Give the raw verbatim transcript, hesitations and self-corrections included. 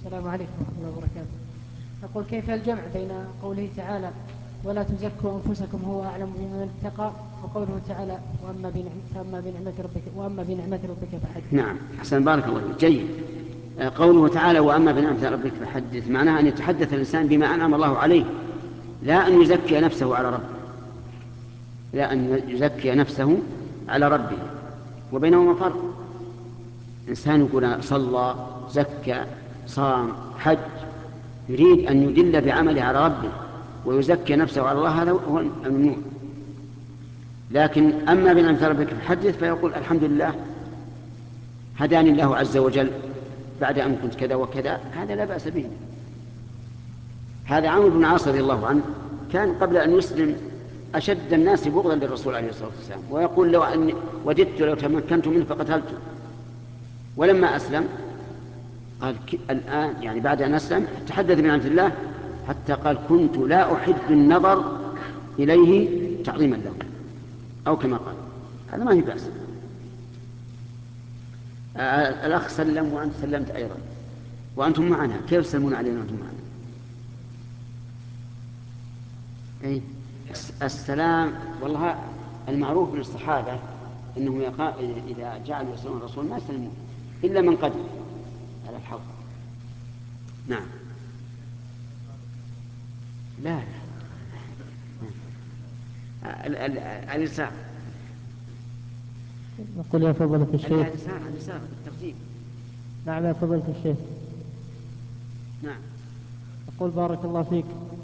السلام عليكم ورحمة الله وبركاته. أقول كيف الجمع بين قوله تعالى ولا تزكوا أنفسكم هو أعلم بمن اتقى، وقوله تعالى وأما بنعمة, فأما بنعمة ربك وأما بنعمة ربك فحدث. نعم، أحسن، بارك الله فيك. جيد. قوله تعالى وأما بنعمة ربك فحدث معناها أن يتحدث الإنسان بما أنعم الله عليه، لا أن يزكي نفسه على ربه، لا أن يزكي نفسه على ربه، وبينهما فرق. إنسان يقول صلى، زكى، صام، حج، يريد أن يدل بعمله على ربه ويزكي نفسه على الله، هذا هو الممنوع. لكن أما بنعمة ربك فحدث، فيقول الحمد لله هداني الله عز وجل بعد أن كنت كذا وكذا، هذا لا بأس به. هذا عمرو بن العاص رضي الله عنه كان قبل أن يسلم أشد الناس بغضا للرسول عليه الصلاة والسلام، ويقول لو أني وددت لو تمكنت منه فقتلته. ولما أسلم قال الآن، يعني بعد أن أسلم، تحدث بنعمة الله حتى قال كنت لا أحب النظر إليه تعظيما له، أو كما قال. هذا ما هي بأس. آه الأخ سلم وأنت سلمت أيضا، وأنتم معنا، كيف تسلمون علينا وأنتم معنا؟ أي السلام، والله المعروف من الصحابة أنهم إذا جعلوا يسلمون الرسول ما يسلمون إلا من قدم على الحوض. نعم. لا اليسار. نقول يا فضيلة الشيخ. اليسار، اليسار بالترتيب. نعم يا فضيلة الشيخ. نعم. أقول بارك الله فيك.